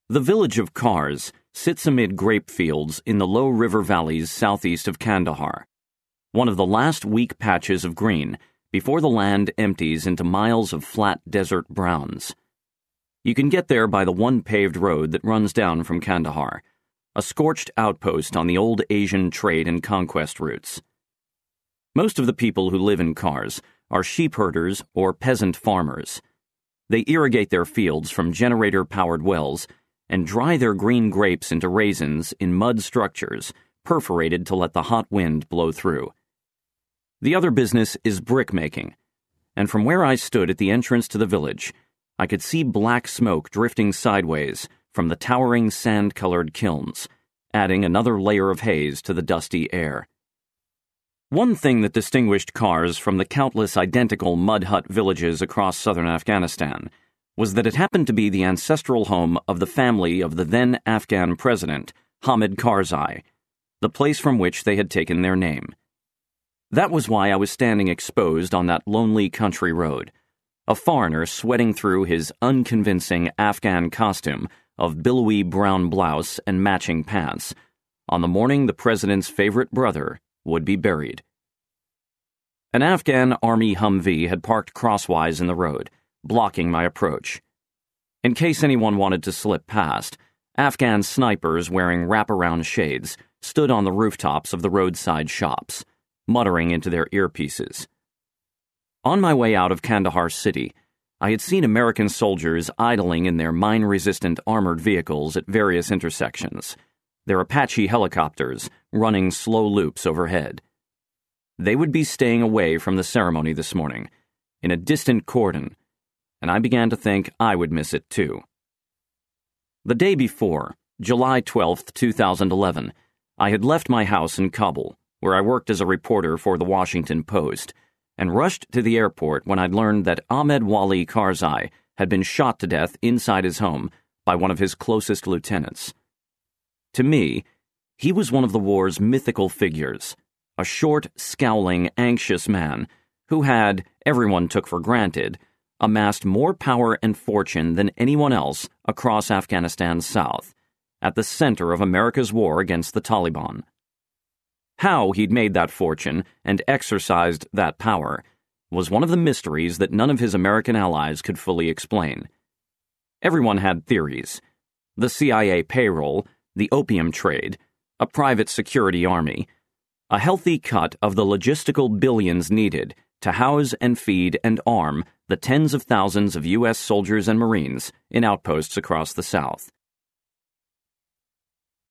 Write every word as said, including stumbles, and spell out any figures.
The village of Kars sits amid grape fields in the low river valleys southeast of Kandahar, one of the last weak patches of green before the land empties into miles of flat desert browns. You can get there by the one paved road that runs down from Kandahar, a scorched outpost on the old Asian trade and conquest routes. Most of the people who live in Kars are sheep herders or peasant farmers. They irrigate their fields from generator-powered wells and dry their green grapes into raisins in mud structures perforated to let the hot wind blow through. The other business is brick-making, and from where I stood at the entrance to the village, I could see black smoke drifting sideways from the towering sand-colored kilns, adding another layer of haze to the dusty air. One thing that distinguished Kars from the countless identical mud hut villages across southern Afghanistan was that it happened to be the ancestral home of the family of the then Afghan president, Hamid Karzai, the place from which they had taken their name. That was why I was standing exposed on that lonely country road, a foreigner sweating through his unconvincing Afghan costume of billowy brown blouse and matching pants, on the morning the president's favorite brother would be buried. An Afghan Army Humvee had parked crosswise in the road, blocking my approach. In case anyone wanted to slip past, Afghan snipers wearing wraparound shades stood on the rooftops of the roadside shops, muttering into their earpieces. On my way out of Kandahar city, I had seen American soldiers idling in their mine-resistant armored vehicles at various intersections, their Apache helicopters running slow loops overhead. They would be staying away from the ceremony this morning, in a distant cordon, and I began to think I would miss it too. The day before, July twelfth, two thousand eleven, I had left my house in Kabul, where I worked as a reporter for the Washington Post, and rushed to the airport when I'd learned that Ahmed Wali Karzai had been shot to death inside his home by one of his closest lieutenants. To me, he was one of the war's mythical figures, a short, scowling, anxious man who had, everyone took for granted, amassed more power and fortune than anyone else across Afghanistan's south, at the center of America's war against the Taliban. How he'd made that fortune and exercised that power was one of the mysteries that none of his American allies could fully explain. Everyone had theories. The C I A payroll, the opium trade, a private security army, a healthy cut of the logistical billions needed to house and feed and arm the tens of thousands of U S soldiers and Marines in outposts across the South.